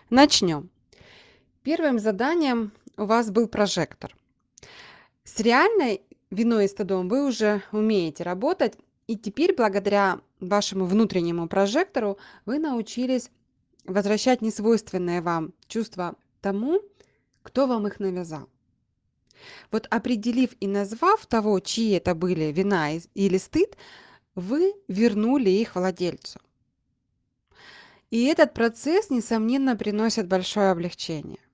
Начнем. Первым заданием у вас был прожектор. С реальной виной и стыдом вы уже умеете работать, и теперь, благодаря вашему внутреннему прожектору, вы научились возвращать несвойственные вам чувства тому, кто вам их навязал. Вот определив и назвав того, чьи это были вина или стыд, вы вернули их владельцу. И этот процесс, несомненно, приносит большое облегчение.